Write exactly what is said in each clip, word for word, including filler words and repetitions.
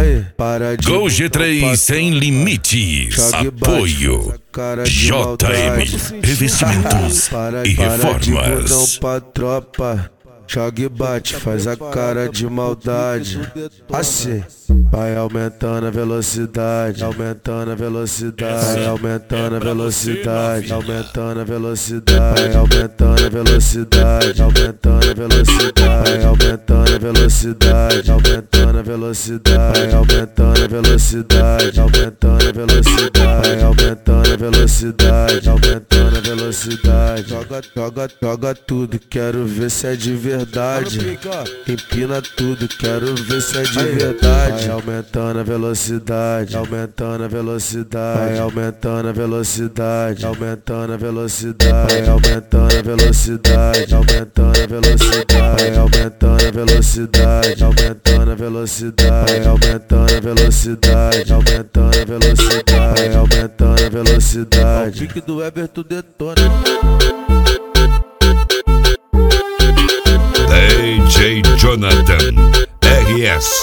Aí, para de Gol G três sem limites. Apoio J M Revestimentos para, e para de bundão Reformas. pra tropa. Joga e bate, faz a cara de maldade. Assim, vai aumentando a velocidade, aumentando a velocidade, vai aumentando a velocidade, aumentando a velocidade, vai aumentando a velocidade, aumentando a velocidade, vai aumentando a velocidade, aumentando a velocidade, vai aumentando a velocidade, aumentando a velocidade, vai aumentando a velocidade, aumentando a velocidade. Joga, joga, joga tudo, quero ver se é de verdade. Empina tudo, quero ver se é de verdade. Vai aumentando a velocidade, aumentando a velocidade, vai aumentando a velocidade, aumentando a velocidade, vai aumentando a velocidade, aumentando a velocidade, vai aumentando a velocidade, aumentando a velocidade, vai aumentando a velocidade, aumentando a velocidade, vai aumentando a velocidade. O pique do Everton detona. D J Jonathan R S.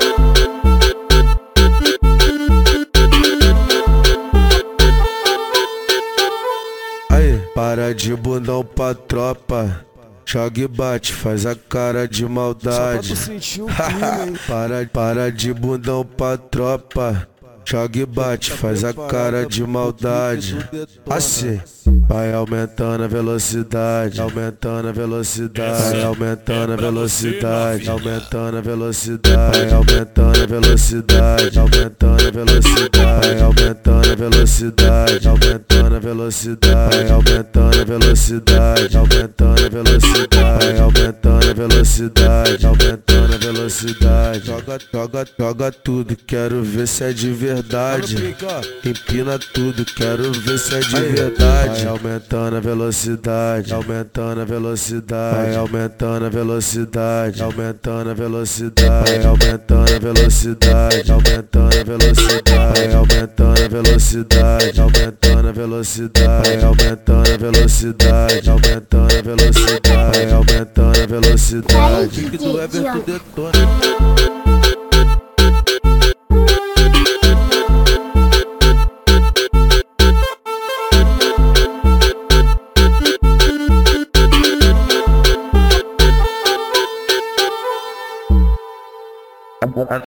Aí, para de bundão pra tropa. Joga e bate, faz a cara de maldade. para, para de bundão pra tropa. Joga e bate, faz a cara de maldade. Assim, vai aumentando a velocidade, aumentando a velocidade, vai aumentando a velocidade, aumentando a velocidade, vai aumentando a velocidade, aumentando a velocidade, vai aumentando a velocidade, aumentando a velocidade, vai aumentando a velocidade, aumentando a velocidade, vai aumentando a velocidade, aumentando a velocidade. Joga, joga, joga tudo, quero ver se é de verdade. Empina tudo, quero ver se é de verdade. Vai aumentando a velocidade, aumentando a velocidade, vai aumentando a velocidade, aumentando a velocidade, vai aumentando a velocidade, aumentando a velocidade, vai aumentando a velocidade, aumentando a velocidade, vai aumentando a velocidade, aumentando a velocidade, vai aumentando a velocidade. O pique do Everton detona.